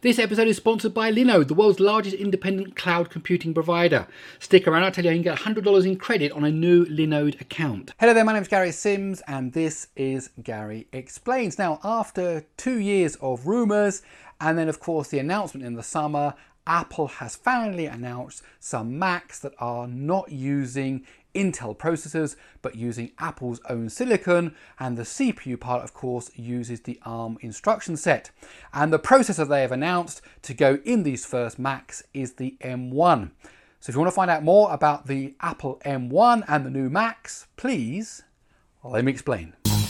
This episode is sponsored by Linode, the world's largest independent cloud computing provider. Stick around, I'll tell you how you can get $100 in credit on a new Linode account. Hello there, my name is Gary Sims and this is Gary Explains. Now, after 2 years of rumours and then of course the announcement in the summer, Apple has finally announced some Macs that are not using Intel processors but using Apple's own silicon, and the CPU part of course uses the ARM instruction set. And the processor they have announced to go in these first Macs is the M1. So if you want to find out more about the Apple M1 and the new Macs, please let me explain.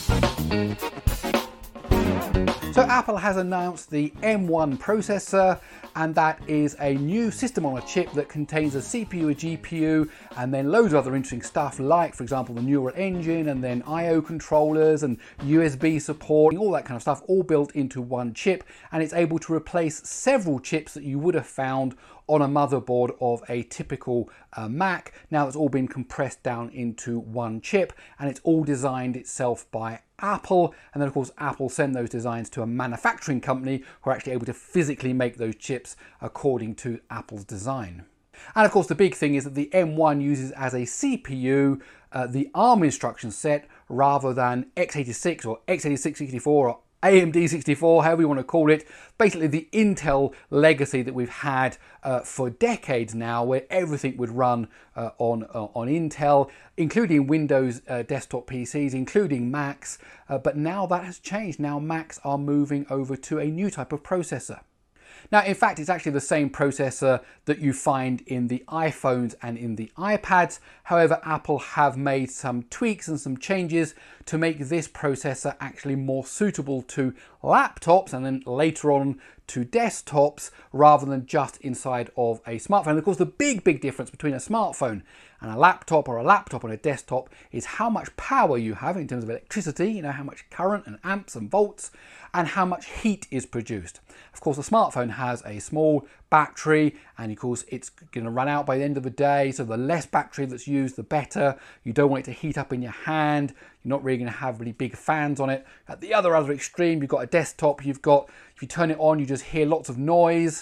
So Apple has announced the M1 processor, and that is a new system on a chip that contains a CPU, a GPU, and then loads of other interesting stuff like, for example, the neural engine and then I/O controllers and USB support, all that kind of stuff, all built into one chip, and it's able to replace several chips that you would have found on a motherboard of a typical Mac. Now it's all been compressed down into one chip, and it's all designed itself by Apple, and then of course Apple send those designs to a manufacturing company who are actually able to physically make those chips according to Apple's design. And of course the big thing is that the M1 uses as a CPU the ARM instruction set rather than x86 or x86-64 or AMD 64, however you want to call it, basically the Intel legacy that we've had for decades now, where everything would run on Intel, including Windows desktop PCs, including Macs, but now that has changed. Now Macs are moving over to a new type of processor. Now, in fact, it's actually the same processor that you find in the iPhones and in the iPads. However, Apple have made some tweaks and some changes to make this processor actually more suitable to laptops and then later on to desktops rather than just inside of a smartphone. And of course, the big difference between a smartphone and a laptop or a laptop and a desktop is how much power you have in terms of electricity, you know, how much current and amps and volts, and how much heat is produced. Of course, the smartphone has a small battery, and of course it's going to run out by the end of the day, so the less battery that's used the better. You don't want it to heat up in your hand. You're not really going to have really big fans on it. At the other extreme, you've got a desktop. If you turn it on, you just hear lots of noise.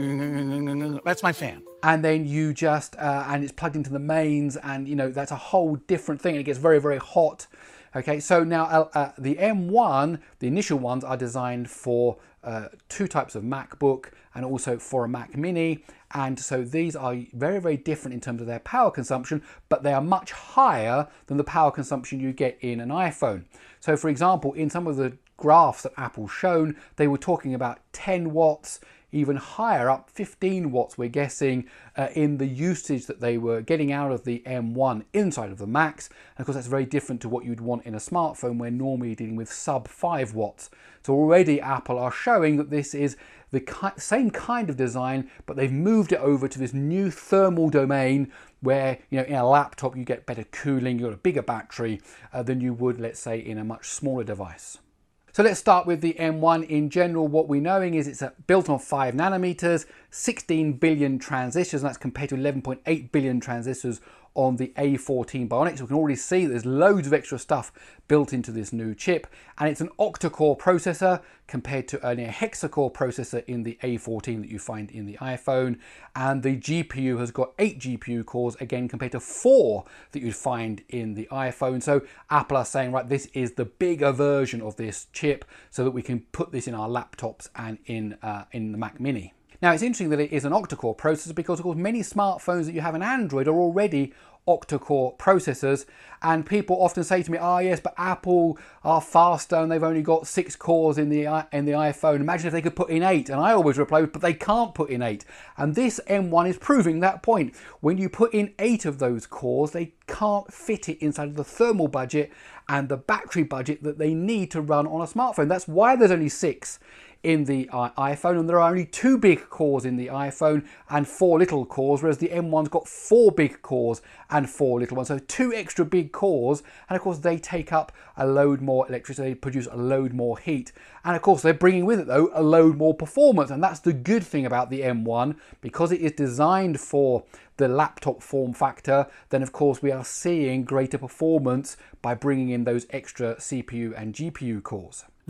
That's my fan. And then you just and it's plugged into the mains, and you know that's a whole different thing. It gets very hot. Okay, so now the M1, the initial ones are designed for two types of MacBook and also for a Mac Mini, and so these are very different in terms of their power consumption, but they are much higher than the power consumption you get in an iPhone. So for example, in some of the graphs that Apple's shown, they were talking about 10 watts, even higher, up 15 watts we're guessing, in the usage that they were getting out of the M1 inside of the Macs. And of course that's very different to what you'd want in a smartphone where normally you're dealing with sub 5 watts. So already Apple are showing that this is the same kind of design, but they've moved it over to this new thermal domain where, you know, in a laptop you get better cooling, you've got a bigger battery than you would, let's say, in a much smaller device. So let's start with the M1 in general. What we're knowing is it's built on 5 nanometers, 16 billion transistors, and that's compared to 11.8 billion transistors on the A14 Bionic. So we can already see there's loads of extra stuff built into this new chip, and it's an octa-core processor compared to a hexa-core processor in the A14 that you find in the iPhone, and the GPU has got 8 GPU cores, again compared to 4 that you'd find in the iPhone. So Apple are saying, right, this is the bigger version of this chip so that we can put this in our laptops and in the Mac Mini. Now it's interesting that it is an octa-core processor because of course many smartphones that you have in Android are already octa-core processors, and people often say to me, oh yes, but Apple are faster and they've only got 6 cores in the iPhone. Imagine if they could put in 8. And I always reply, but they can't put in 8. And this M1 is proving that point. When you put in 8 of those cores, they can't fit it inside of the thermal budget and the battery budget that they need to run on a smartphone. That's why there's only 6 in the iPhone, and there are only 2 big cores in the iPhone and 4 little cores, whereas the M1's got 4 big cores and 4 little ones. So 2 extra big cores, and of course they take up a load more electricity, they produce a load more heat, and of course they're bringing with it though a load more performance. And that's the good thing about the M1, because it is designed for the laptop form factor. Then of course we are seeing greater performance by bringing in those extra CPU and GPU cores.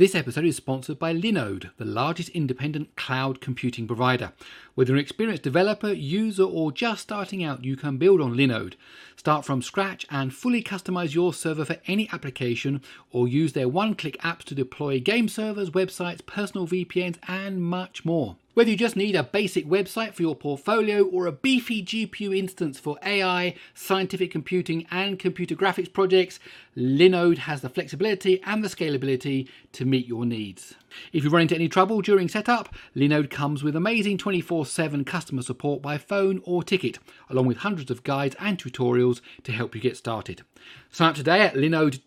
This episode is sponsored by Linode, the largest independent cloud computing provider. Whether an experienced developer, user, or just starting out, you can build on Linode. Start from scratch and fully customize your server for any application, or use their one-click apps to deploy game servers, websites, personal VPNs, and much more. Whether you just need a basic website for your portfolio or a beefy GPU instance for AI, scientific computing, and computer graphics projects, Linode has the flexibility and the scalability to meet your needs. If you run into any trouble during setup, Linode comes with amazing 24/7 customer support by phone or ticket, along with hundreds of guides and tutorials to help you get started. Sign up today at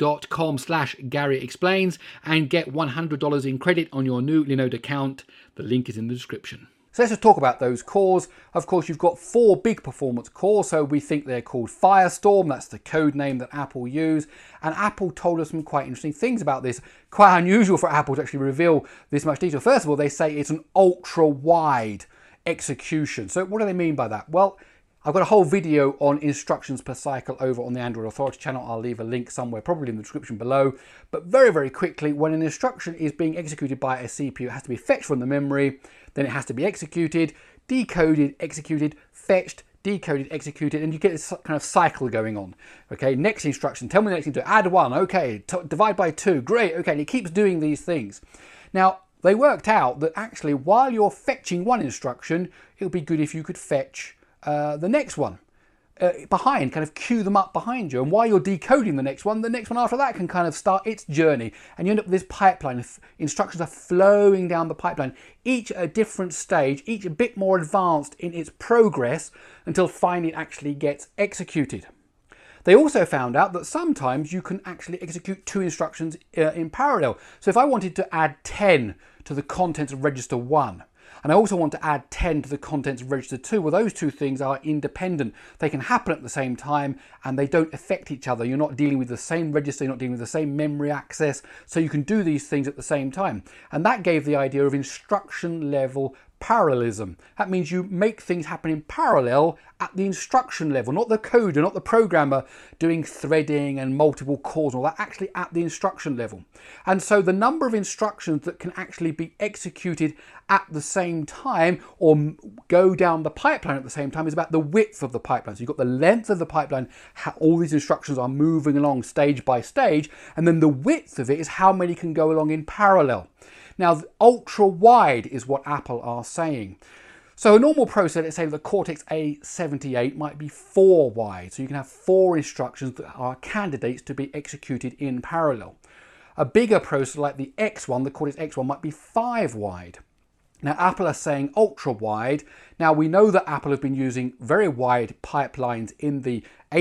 linode.com/GaryExplains and get $100 in credit on your new Linode account. The link is in the description. So let's just talk about those cores. Of course, you've got 4 big performance cores, so we think they're called Firestorm. That's the code name that Apple use. And Apple told us some quite interesting things about this. Quite unusual for Apple to actually reveal this much detail. First of all, they say it's an ultra-wide execution. So what do they mean by that? Well, I've got a whole video on instructions per cycle over on the Android Authority channel. I'll leave a link somewhere, probably in the description below. But very, very quickly, when an instruction is being executed by a CPU, it has to be fetched from the memory, then it has to be executed, decoded, executed, fetched, decoded, executed, and you get this kind of cycle going on. Okay, next instruction, tell me the next thing to do. Add 1, okay, divide by 2, great, okay, and it keeps doing these things. Now, they worked out that actually while you're fetching one instruction, it would be good if you could fetch the next one behind, kind of queue them up behind you, and while you're decoding the next one after that can kind of start its journey, and you end up with this pipeline. Instructions are flowing down the pipeline, each at a different stage, each a bit more advanced in its progress, until finally it actually gets executed. They also found out that sometimes you can actually execute 2 instructions in parallel. So if I wanted to add 10 to the contents of register 1, and I also want to add 10 to the contents of register 2. Well, those 2 things are independent. They can happen at the same time and they don't affect each other. You're not dealing with the same register, you're not dealing with the same memory access. So you can do these things at the same time. And that gave the idea of instruction level parallelism. That means you make things happen in parallel at the instruction level, not the coder, not the programmer doing threading and multiple cores and all that, actually at the instruction level. And so the number of instructions that can actually be executed at the same time or go down the pipeline at the same time is about the width of the pipeline. So you've got the length of the pipeline, how all these instructions are moving along stage by stage, and then the width of it is how many can go along in parallel. Now, ultra wide is what Apple are saying. So a normal processor, let's say the Cortex A78, might be 4 wide. So you can have 4 instructions that are candidates to be executed in parallel. A bigger processor like the X1, the Cortex X1, might be 5 wide. Now, Apple are saying ultra wide. Now, we know that Apple have been using very wide pipelines in the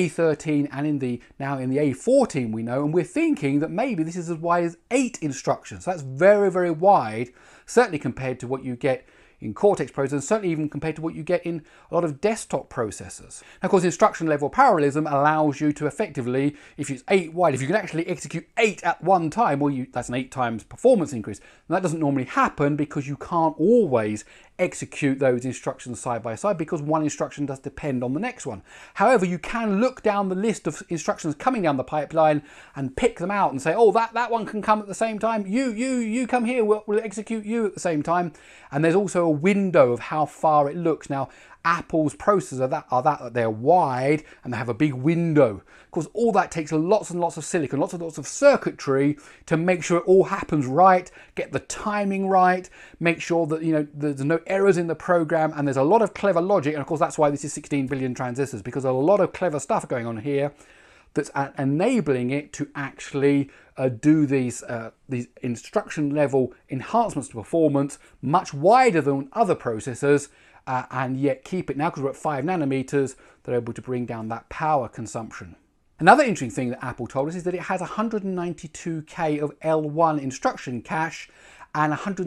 A13 and now in the A14 we know, and we're thinking that maybe this is as wide as 8 instructions. So that's very, very wide, certainly compared to what you get in Cortex processors, and certainly even compared to what you get in a lot of desktop processors. Now, of course, instruction level parallelism allows you to effectively, if it's 8 wide, if you can actually execute 8 at one time, well, that's an 8 times performance increase. And that doesn't normally happen because you can't always execute those instructions side by side because one instruction does depend on the next one. However, you can look down the list of instructions coming down the pipeline and pick them out and say, oh, that one can come at the same time. You come here, we'll execute you at the same time. And there's also a window of how far it looks. Now, Apple's processors are that they're wide and they have a big window. Of course, all that takes lots and lots of silicon, lots of circuitry to make sure it all happens right, get the timing right, make sure that there's no errors in the program, and there's a lot of clever logic. And of course, that's why this is 16 billion transistors, because there's a lot of clever stuff going on here that's enabling it to actually do these instruction level enhancements to performance much wider than other processors. And yet keep it now, because we're at 5 nanometers, they're able to bring down that power consumption. Another interesting thing that Apple told us is that it has 192K of L1 instruction cache and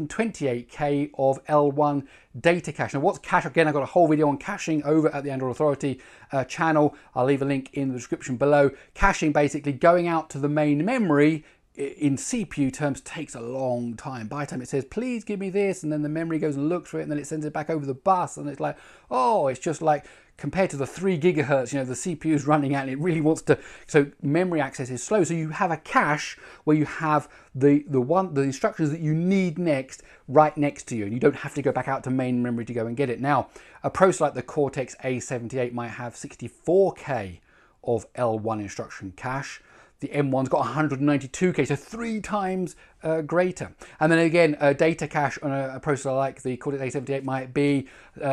128K of L1 data cache. Now, what's cache? Again, I've got a whole video on caching over at the Android Authority channel. I'll leave a link in the description below. Caching, basically going out to the main memory in CPU terms takes a long time. By the time it says, please give me this, and then the memory goes and looks for it, and then it sends it back over the bus, and it's like, oh, it's just like, compared to the 3 gigahertz, the CPU is running out and it really wants to, so memory access is slow. So you have a cache where you have the instructions that you need next right next to you, and you don't have to go back out to main memory to go and get it. Now, a processor like the Cortex-A78 might have 64K of L1 instruction cache. The M1's got 192K, so 3 times greater. And then again, data cache on a processor like the Cortex-A78 might be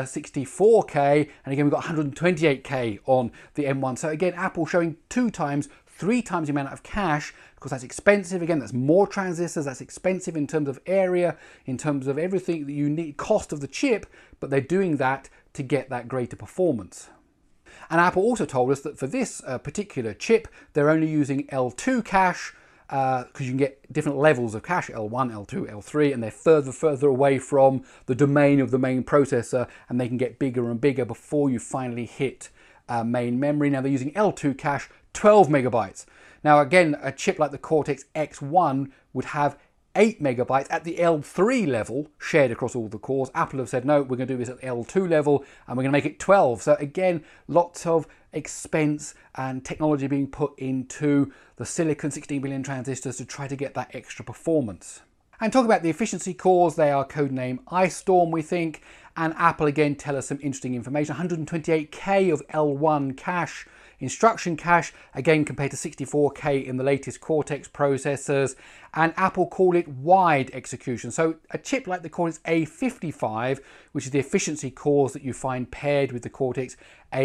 64K, and again we've got 128K on the M1. So again, Apple showing 2 times, 3 times the amount of cache, because that's expensive. Again, that's more transistors, that's expensive in terms of area, in terms of everything that you need, cost of the chip, but they're doing that to get that greater performance. And Apple also told us that for this particular chip, they're only using L2 cache, because you can get different levels of cache, L1, L2, L3, and they're further away from the domain of the main processor, and they can get bigger and bigger before you finally hit main memory. Now they're using L2 cache, 12 megabytes. Now again, a chip like the Cortex X1 would have 8 megabytes at the L3 level shared across all the cores. Apple have said, no, we're going to do this at L2 level and we're going to make it 12. So again, lots of expense and technology being put into the silicon 16 billion transistors to try to get that extra performance. And talking about the efficiency cores, they are codename Ice Storm, we think. And Apple again tell us some interesting information. 128K of L1 cache, instruction cache, again compared to 64K in the latest Cortex processors, and Apple call it wide execution. So a chip like the Cortex A55, which is the efficiency cores that you find paired with the Cortex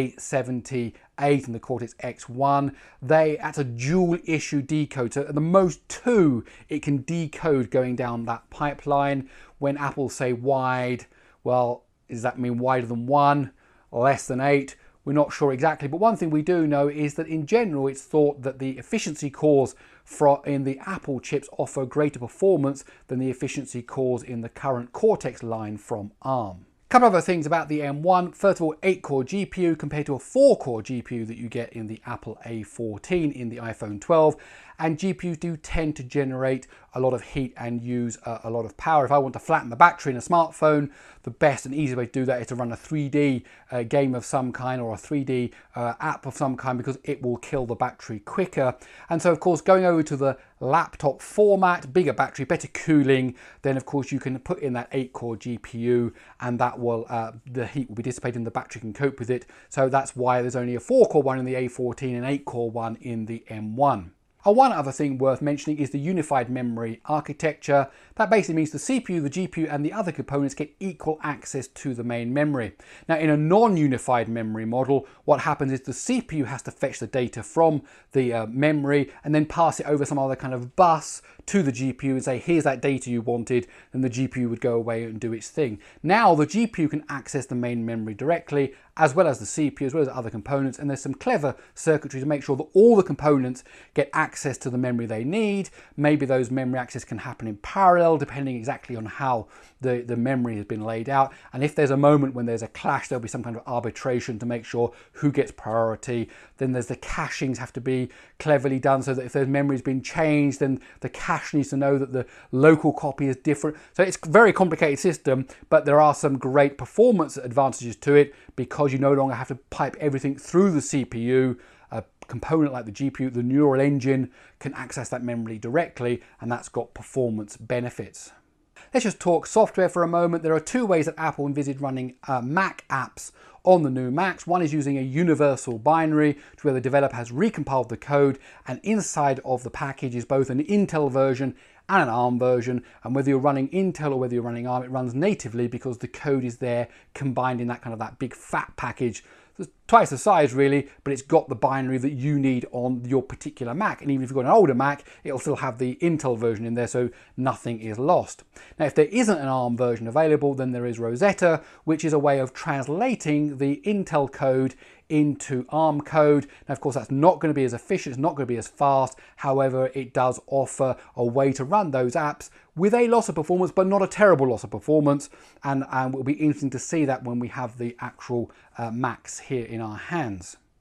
A78 and the Cortex X1, that's a dual issue decode. So at the most 2 it can decode going down that pipeline. When Apple say wide, well, does that mean wider than 1, less than 8? We're not sure exactly, but one thing we do know is that in general it's thought that the efficiency cores in the Apple chips offer greater performance than the efficiency cores in the current Cortex line from ARM. A couple of other things about the M1. First of all, 8-core GPU compared to a 4-core GPU that you get in the Apple A14 in the iPhone 12. And GPUs do tend to generate a lot of heat and use a lot of power. If I want to flatten the battery in a smartphone, the best and easy way to do that is to run a 3D game of some kind or a 3D app of some kind, because it will kill the battery quicker. And so of course, going over to the laptop format, bigger battery, better cooling, then of course you can put in that 8-core GPU, and that will the heat will be dissipated and the battery can cope with it. So that's why there's only a 4-core one in the A14 and 8-core one in the M1. One other thing worth mentioning is the unified memory architecture. That basically means the CPU, the GPU and the other components get equal access to the main memory. Now in a non-unified memory model, what happens is the CPU has to fetch the data from the memory and then pass it over some other kind of bus to the GPU and say, here's that data you wanted, then the GPU would go away and do its thing. Now the GPU can access the main memory directly, as well as the CPU, as well as other components, and there's some clever circuitry to make sure that all the components get access to the memory they need. Maybe those memory access can happen in parallel, depending exactly on how the memory has been laid out. And if there's a moment when there's a clash, there'll be some kind of arbitration to make sure who gets priority. Then there's the cachings have to be cleverly done so that if there's memory's been changed, then the cache needs to know that the local copy is different. So it's a very complicated system, but there are some great performance advantages to it because you no longer have to pipe everything through the CPU. A component like the GPU, the neural engine, can access that memory directly, and that's got performance benefits. Let's just talk software for a moment. There are 2 ways that Apple envisaged running Mac apps on the new Macs. One is using a universal binary, where the developer has recompiled the code, and inside of the package is both an Intel version and an ARM version, and whether you're running Intel or whether you're running ARM, it runs natively because the code is there combined in that big fat package. It's twice the size really, but it's got the binary that you need on your particular Mac. And even if you've got an older Mac, it'll still have the Intel version in there, so nothing is lost. Now, if there isn't an ARM version available, then there is Rosetta, which is a way of translating the Intel code into ARM code. Now, of course, that's not going to be as efficient, it's not going to be as fast. However, it does offer a way to run those apps with a loss of performance, but not a terrible loss of performance. And it'll be interesting to see that when we have the actual Macs here in our hands.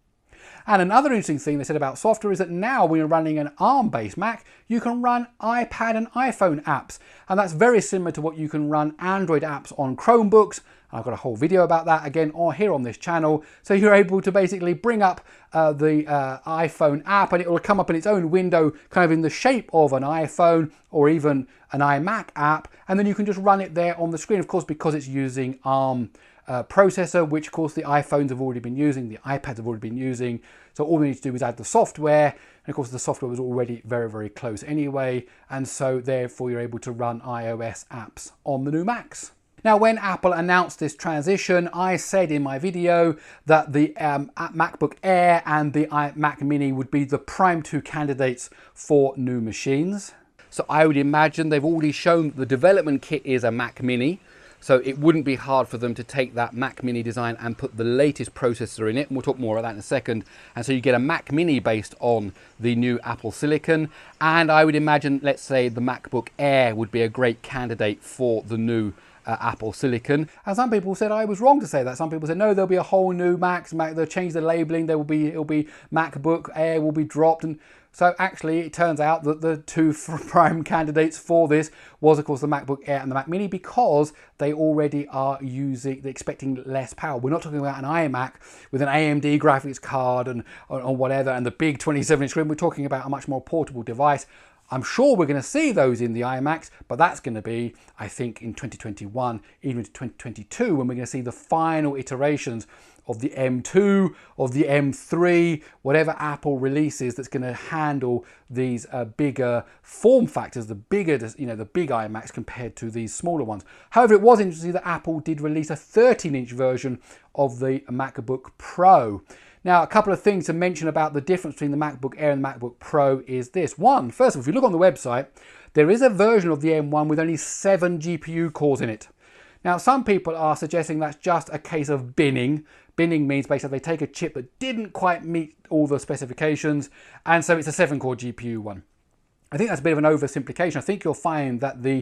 And another interesting thing they said about software is that now when you're running an ARM-based Mac, you can run iPad and iPhone apps. And that's very similar to what you can run Android apps on Chromebooks. I've got a whole video about that again here on this channel. So you're able to basically bring up the iPhone app and it will come up in its own window, kind of in the shape of an iPhone or even an iMac app. And then you can just run it there on the screen, of course, because it's using ARM processor, which of course the iPhones have already been using, the iPads have already been using. So all we need to do is add the software. And of course the software was already very, very close anyway. And so therefore you're able to run iOS apps on the new Macs. Now, when Apple announced this transition, I said in my video that the MacBook Air and the Mac Mini would be the prime two candidates for new machines. So I would imagine they've already shown the development kit is a Mac Mini. So it wouldn't be hard for them to take that Mac Mini design and put the latest processor in it. And we'll talk more about that in a second. And so you get a Mac Mini based on the new Apple Silicon. And I would imagine, let's say, the MacBook Air would be a great candidate for the new Apple Silicon. And some people said I was wrong to say that. Some people said no, there'll be a whole new Mac. They'll change the labeling. It'll be MacBook Air will be dropped. And so actually it turns out that the two prime candidates for this was of course the MacBook Air and the Mac Mini, because they already are expecting less power. We're not talking about an iMac with an AMD graphics card and or whatever and the big 27-inch screen. We're talking about a much more portable device. I'm sure we're going to see those in the iMacs, but that's going to be, I think, in 2021, even into 2022, when we're going to see the final iterations of the M2, of the M3, whatever Apple releases that's going to handle these bigger form factors, the bigger, the big iMacs compared to these smaller ones. However, it was interesting that Apple did release a 13-inch version of the MacBook Pro. Now, a couple of things to mention about the difference between the MacBook Air and the MacBook Pro is this. One, first of all, if you look on the website, there is a version of the M1 with only 7 GPU cores in it. Now, some people are suggesting that's just a case of binning. Binning means basically they take a chip that didn't quite meet all the specifications, and so it's a 7-core GPU one. I think that's a bit of an oversimplification. I think you'll find that the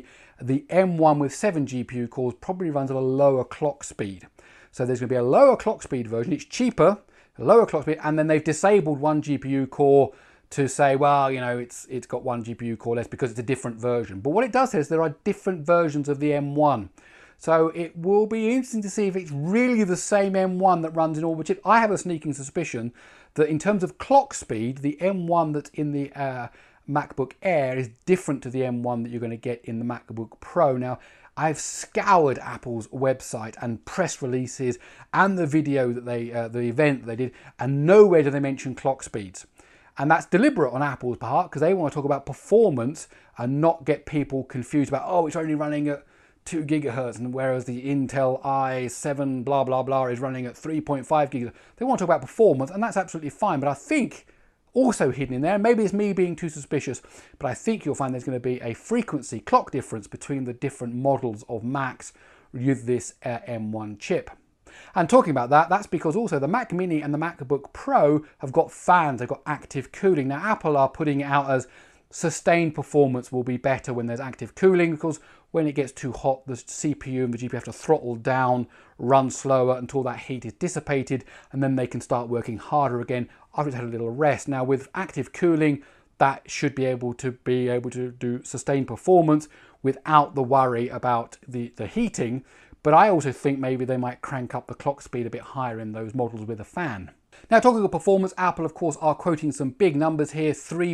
M1 with 7 GPU cores probably runs at a lower clock speed. So there's going to be a lower clock speed version. It's cheaper, a lower clock speed, and then they've disabled 1 GPU core to say, well, it's got 1 GPU core less because it's a different version. But what it does is there are different versions of the M1. So it will be interesting to see if it's really the same M1 that runs in all the chips. I have a sneaking suspicion that in terms of clock speed, the M1 that's in the MacBook Air is different to the M1 that you're going to get in the MacBook Pro. Now, I've scoured Apple's website and press releases and the video that the event that they did, and nowhere do they mention clock speeds. And that's deliberate on Apple's part because they want to talk about performance and not get people confused about, oh, it's only running at 2 gigahertz, and whereas the Intel i7 blah blah blah is running at 3.5 gigahertz. They want to talk about performance, and that's absolutely fine. But I think also hidden in there, maybe it's me being too suspicious, but I think you'll find there's going to be a frequency clock difference between the different models of Macs with this M1 chip. And talking about that, that's because also the Mac Mini and the MacBook Pro have got fans, they've got active cooling. Now Apple are putting it out as sustained performance will be better when there's active cooling, because when it gets too hot, the CPU and the GPU have to throttle down, run slower until that heat is dissipated, and then they can start working harder again after it's had a little rest. Now with active cooling, that should be able to do sustained performance without the worry about the heating. But I also think maybe they might crank up the clock speed a bit higher in those models with a fan. Now, talking of performance, Apple, of course, are quoting some big numbers here.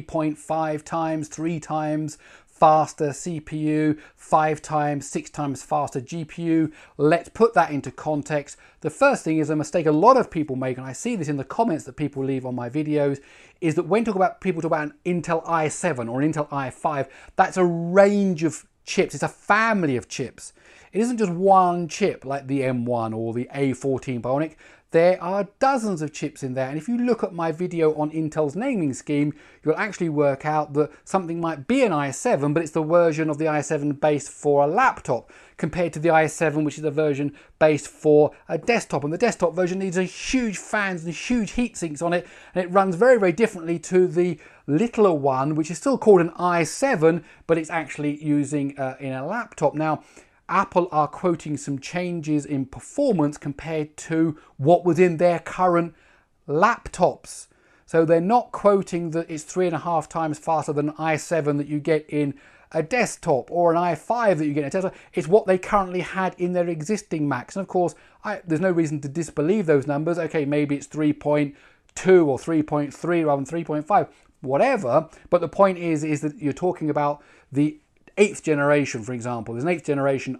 3.5 times, 3 times faster CPU, 5 times, 6 times faster GPU. Let's put that into context. The first thing is a mistake a lot of people make, and I see this in the comments that people leave on my videos, is that when people talk about an Intel i7 or an Intel i5, that's a range of chips. It's a family of chips. It isn't just one chip like the M1 or the A14 Bionic. There are dozens of chips in there, and if you look at my video on Intel's naming scheme, you'll actually work out that something might be an i7, but it's the version of the i7 based for a laptop, compared to the i7, which is a version based for a desktop. And the desktop version needs a huge fans and huge heat sinks on it, and it runs very, very differently to the littler one, which is still called an i7, but it's actually using in a laptop. Now, Apple are quoting some changes in performance compared to what was in their current laptops. So they're not quoting that it's 3.5 times faster than an i7 that you get in a desktop or an i5 that you get in a Tesla. It's what they currently had in their existing Macs. And of course, there's no reason to disbelieve those numbers. Okay, maybe it's 3.2 or 3.3 rather than 3.5, whatever. But the point is that you're talking about the 8th generation, for example. There's an 8th generation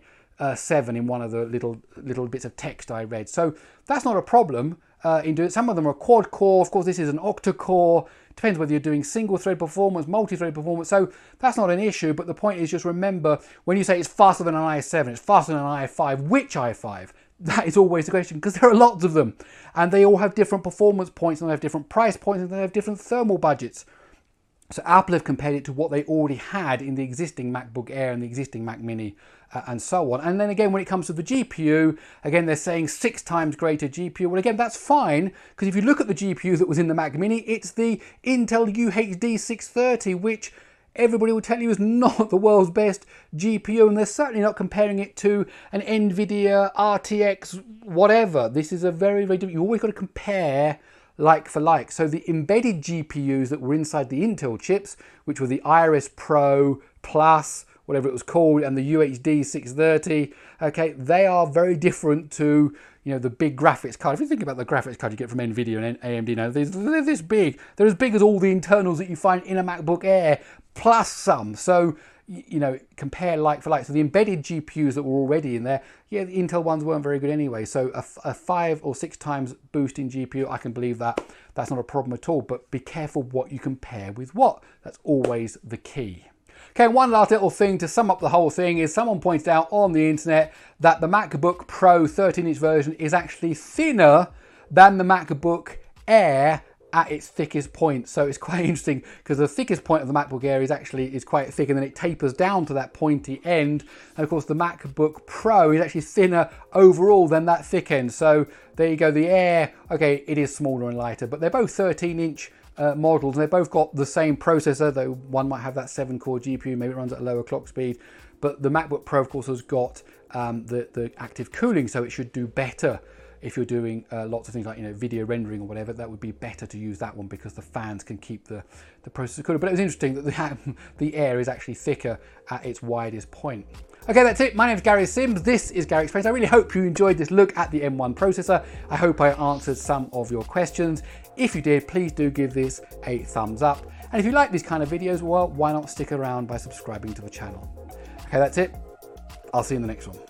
i7 in one of the little bits of text I read. So that's not a problem in doing it. Some of them are quad core. Of course, this is an octa core. Depends whether you're doing single thread performance, multi-thread performance. So that's not an issue. But the point is, just remember, when you say it's faster than an i7, it's faster than an i5, which i5? That is always the question, because there are lots of them. And they all have different performance points, and they have different price points, and they have different thermal budgets. So Apple have compared it to what they already had in the existing MacBook Air and the existing Mac Mini and so on. And then again, when it comes to the GPU, again, they're saying 6 times greater GPU. Well, again, that's fine, because if you look at the GPU that was in the Mac Mini, it's the Intel UHD 630, which everybody will tell you is not the world's best GPU, and they're certainly not comparing it to an NVIDIA RTX whatever. This is a very, very different. You've always got to compare like for like. So the embedded GPUs that were inside the Intel chips, which were the Iris Pro Plus, whatever it was called, and the UHD 630, okay, they are very different to, you know, the big graphics card. If you think about the graphics card you get from NVIDIA and AMD, you know, they're this big. They're as big as all the internals that you find in a MacBook Air, plus some. So, you know, compare like for like. So the embedded GPUs that were already in there, yeah, the Intel ones weren't very good anyway. So a 5 or 6 times boost in GPU, I can believe that. That's not a problem at all. But be careful what you compare with what. That's always the key. Okay, one last little thing to sum up the whole thing is someone pointed out on the internet that the MacBook Pro 13-inch version is actually thinner than the MacBook Air at its thickest point. So it's quite interesting, because the thickest point of the MacBook Air is quite thick, and then it tapers down to that pointy end. And of course the MacBook Pro is actually thinner overall than that thick end. So there you go, the Air, okay, it is smaller and lighter, but they're both 13-inch models, and they've both got the same processor, though one might have that 7-core GPU, maybe it runs at a lower clock speed. But the MacBook Pro, of course, has got the active cooling, so it should do better. If you're doing lots of things like, you know, video rendering or whatever, that would be better to use that one, because the fans can keep the processor cooler. But it was interesting that the Air is actually thicker at its widest point. Okay, that's it. My name is Gary Sims. This is Gary Explains. I really hope you enjoyed this look at the M1 processor. I hope I answered some of your questions. If you did, please do give this a thumbs up. And if you like these kind of videos, well, why not stick around by subscribing to the channel? Okay, that's it. I'll see you in the next one.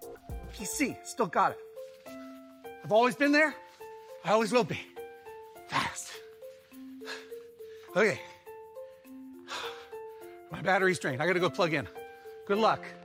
PC, still got it. I've always been there. I always will be. Fast. Okay. My battery's drained. I gotta go plug in. Good luck.